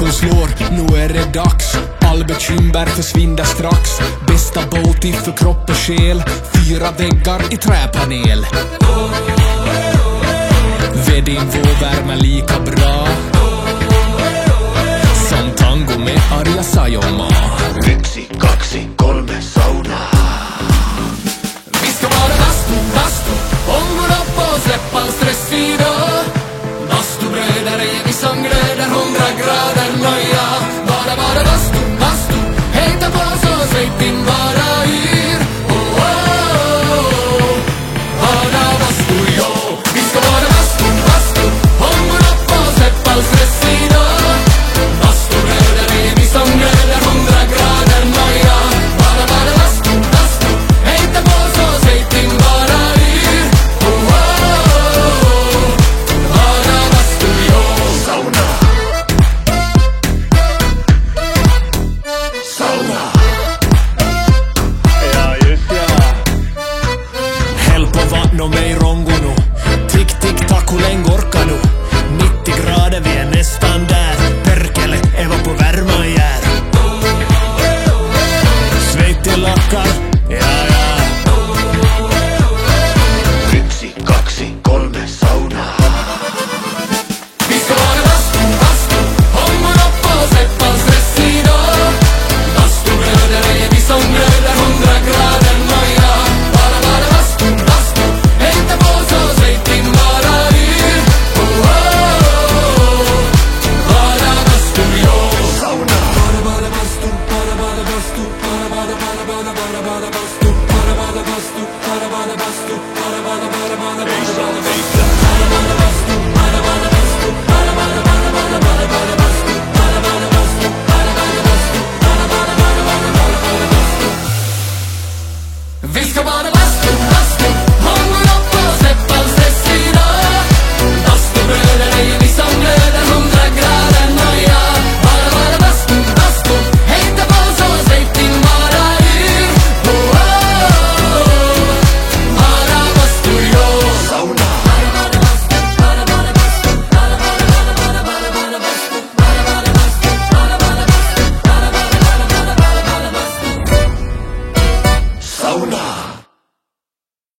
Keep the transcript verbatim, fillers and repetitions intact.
klockan slår, nu är det dags. All bekymmer försvinner strax. Bästa båt för kropp och själ. Fyra väggar i träpanel. Vedin vår värme lika bra som tango med Arja Saijonmaa. Yksi, kaksi, kolme, sauna. Vi ska vara bastu, bastu. Ångorna på, släpp all stress idag. Bastubröder är vi som glöder, hundra grader nöja. Bara, bara bastu, bastu. Hejta på så svejt din bara yr. Oh, oh, oh. Bara bastu, jo. Vi ska vara bastu, bastu. Ångorna på, släpp all stress idag. Bastubröder är vi som glöder, hundra grader nöja. Bara, bara bastu, bastu. Hejta på så svejt din bara yr. Oh, oh, oh. Bara bastu, jo. Sauna. Sauna. Ja, just ja. Häll på vatten och mig rongo nu. Tick, tick, tack, hur länge orkar nu? nittio grader, vi är nästan där. Perkele, Eva på värma jär. Sveitti lackar, ja, ja. Yksi, kaksi, kolme, sauna. Vi ska vara bastu, bastu. Ångorna på, släpp all stress idag. Bastubröder är vi som glöder, hundra grader nöja. Bara, bara bastu, bastu. Hejta på så svejt din bara yr. Oh, oh, oh. Bara bastu, jo. Sauna. Bara, bara bastu, bara, bara bastu. Bara, bara, bara, bara, bara, bara bastu. Bara, bara bastu, bara, bara bastu. Bara, bara, bara, bara, bara bastu.